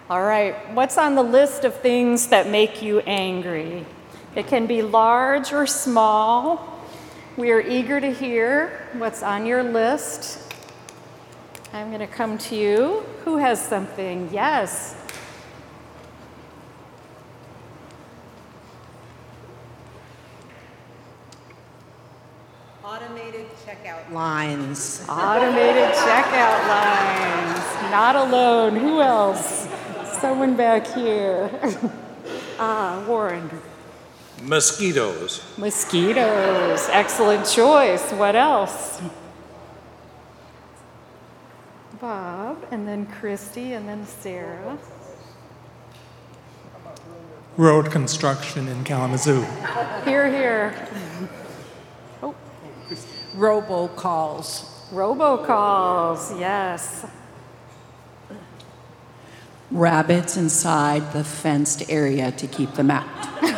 All right, what's on the list of things that make you angry? It can be large or small. We are eager to hear what's on your list. I'm going to come to you. Who has something? Yes. Automated checkout lines. Automated checkout lines. Not alone. Who else? Someone back here. Warren. Mosquitoes. Mosquitoes. Excellent choice. What else? Bob, and then Christy, and then Sarah. Road construction in Kalamazoo. Here, here. Oh. Robocalls. Robocalls, yes. Rabbits inside the fenced area to keep them out.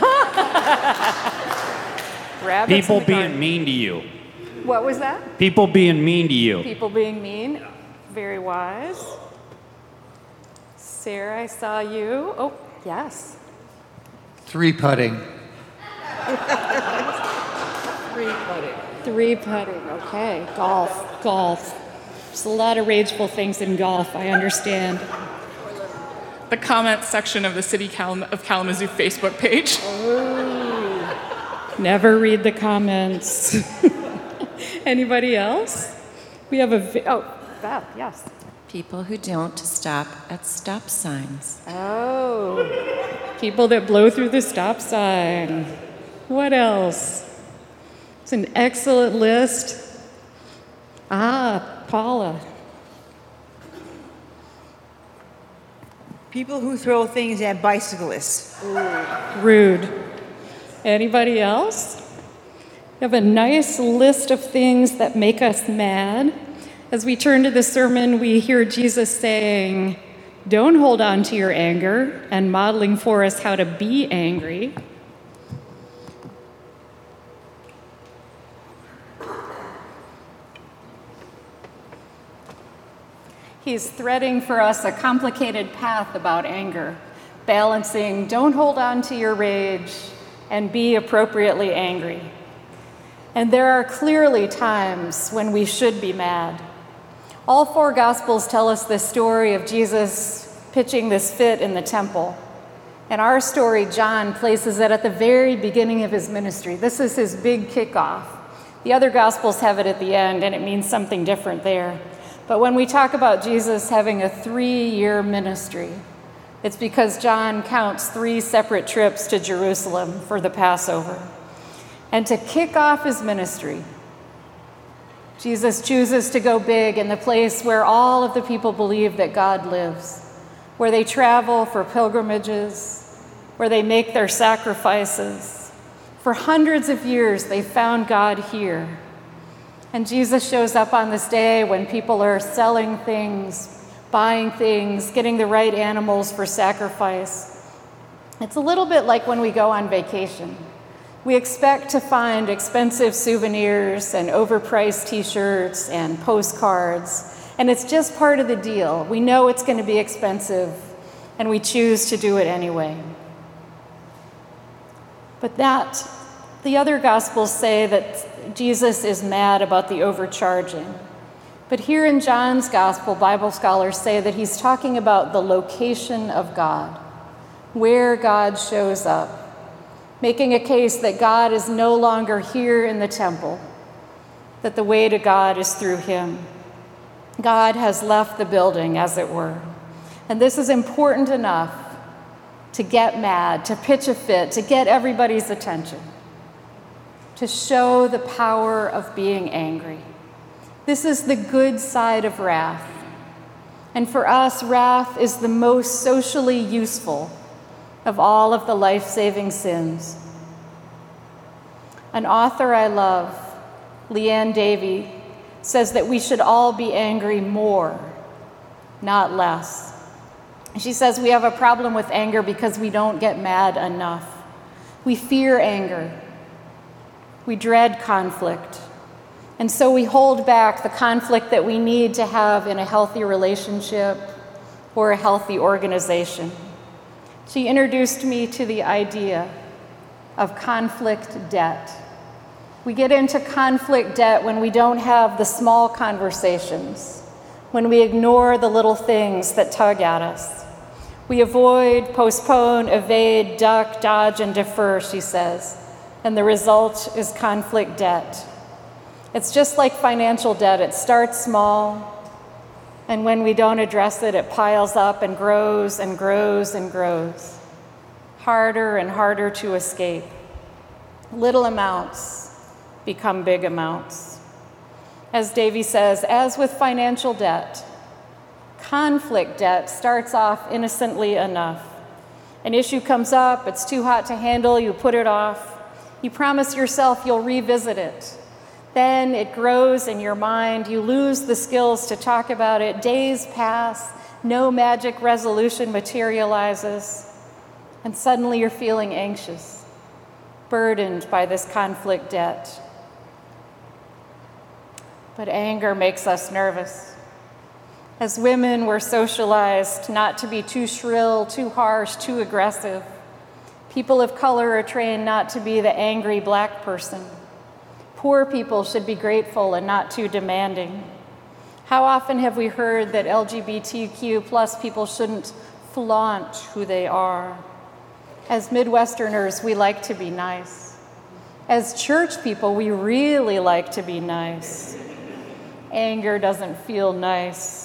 Rabbits People in the being garden. mean to you. What was that? People being mean to you. People being mean. Very wise. Sarah, I saw you. Oh, yes. Three putting. Three putting, okay. Golf. There's a lot of rageful things in golf, I understand. The comment section of the City of Kalamazoo Facebook page. Never read the comments. Anybody else? We have Beth, yes. People who don't stop at stop signs. Oh, people that blow through the stop sign. What else? It's an excellent list. Paula. People who throw things at bicyclists. Rude. Anybody else? We have a nice list of things that make us mad. As we turn to the sermon, we hear Jesus saying, "Don't hold on to your anger," and modeling for us how to be angry. He's threading for us a complicated path about anger, balancing don't hold on to your rage and be appropriately angry. And there are clearly times when we should be mad. All four Gospels tell us the story of Jesus pitching this fit in the temple. And our story, John, places it at the very beginning of his ministry. This is his big kickoff. The other Gospels have it at the end, and it means something different there. But when we talk about Jesus having a 3-year ministry, it's because John counts 3 separate trips to Jerusalem for the Passover. And to kick off his ministry, Jesus chooses to go big in the place where all of the people believe that God lives, where they travel for pilgrimages, where they make their sacrifices. For hundreds of years, they found God here. And Jesus shows up on this day when people are selling things, buying things, getting the right animals for sacrifice. It's a little bit like when we go on vacation. We expect to find expensive souvenirs and overpriced t-shirts and postcards, and it's just part of the deal. We know it's going to be expensive, and we choose to do it anyway. But the other Gospels say that Jesus is mad about the overcharging. But here in John's Gospel, Bible scholars say that he's talking about the location of God, where God shows up, making a case that God is no longer here in the temple, that the way to God is through him. God has left the building, as it were. And this is important enough to get mad, to pitch a fit, to get everybody's attention, to show the power of being angry. This is the good side of wrath. And for us, wrath is the most socially useful of all of the life-saving sins. An author I love, Leanne Davey, says that we should all be angry more, not less. She says we have a problem with anger because we don't get mad enough. We fear anger. We dread conflict. And so we hold back the conflict that we need to have in a healthy relationship, or a healthy organization. She introduced me to the idea of conflict debt. We get into conflict debt when we don't have the small conversations, when we ignore the little things that tug at us. We avoid, postpone, evade, duck, dodge, and defer, she says, and the result is conflict debt. It's just like financial debt. It starts small, and when we don't address it, it piles up and grows and grows and grows. Harder and harder to escape. Little amounts become big amounts. As Davy says, as with financial debt, conflict debt starts off innocently enough. An issue comes up, it's too hot to handle, you put it off. You promise yourself you'll revisit it. Then it grows in your mind, you lose the skills to talk about it, days pass, no magic resolution materializes, and suddenly you're feeling anxious, burdened by this conflict debt. But anger makes us nervous. As women, we're socialized not to be too shrill, too harsh, too aggressive. People of color are trained not to be the angry Black person. Poor people should be grateful and not too demanding. How often have we heard that LGBTQ plus people shouldn't flaunt who they are? As Midwesterners, we like to be nice. As church people, we really like to be nice. Anger doesn't feel nice.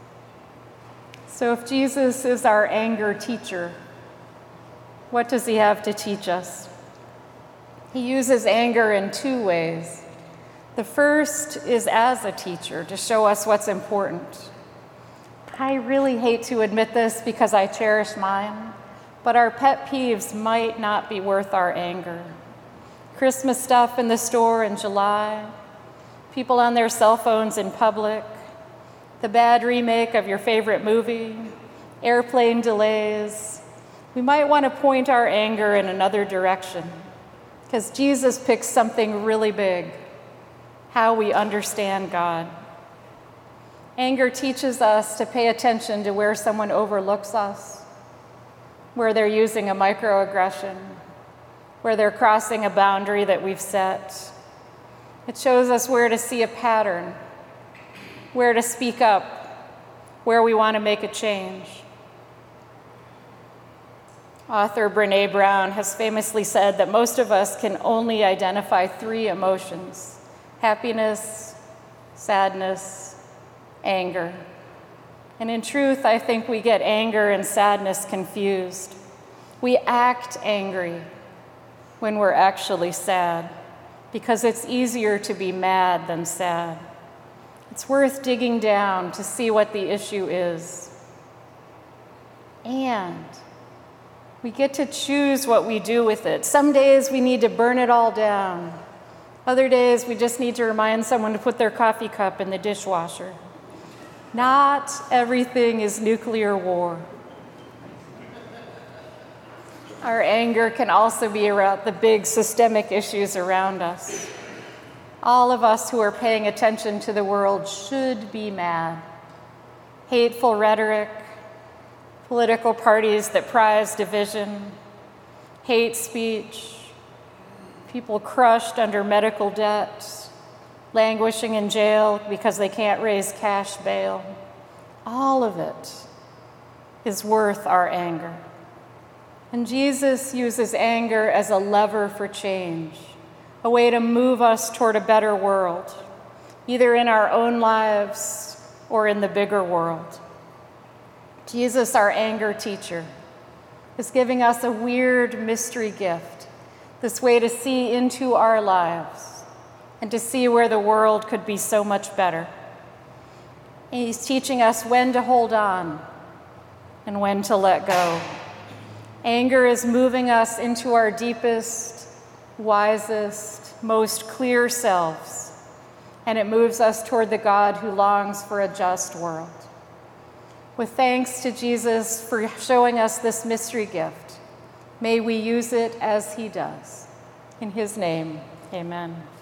So if Jesus is our anger teacher, what does he have to teach us? He uses anger in two ways. The first is as a teacher, to show us what's important. I really hate to admit this because I cherish mine, but our pet peeves might not be worth our anger. Christmas stuff in the store in July, people on their cell phones in public, the bad remake of your favorite movie, airplane delays. We might want to point our anger in another direction, because Jesus picks something really big, how we understand God. Anger teaches us to pay attention to where someone overlooks us, where they're using a microaggression, where they're crossing a boundary that we've set. It shows us where to see a pattern, where to speak up, where we want to make a change. Author Brené Brown has famously said that most of us can only identify three emotions: happiness, sadness, anger. And in truth, I think we get anger and sadness confused. We act angry when we're actually sad, because it's easier to be mad than sad. It's worth digging down to see what the issue is. And we get to choose what we do with it. Some days we need to burn it all down. Other days we just need to remind someone to put their coffee cup in the dishwasher. Not everything is nuclear war. Our anger can also be about the big systemic issues around us. All of us who are paying attention to the world should be mad. Hateful rhetoric, political parties that prize division, hate speech, people crushed under medical debt, languishing in jail because they can't raise cash bail. All of it is worth our anger. And Jesus uses anger as a lever for change, a way to move us toward a better world, either in our own lives or in the bigger world. Jesus, our anger teacher, is giving us a weird mystery gift, this way to see into our lives and to see where the world could be so much better. And he's teaching us when to hold on and when to let go. Anger is moving us into our deepest, wisest, most clear selves, and it moves us toward the God who longs for a just world. With thanks to Jesus for showing us this mystery gift, may we use it as he does. In his name, amen.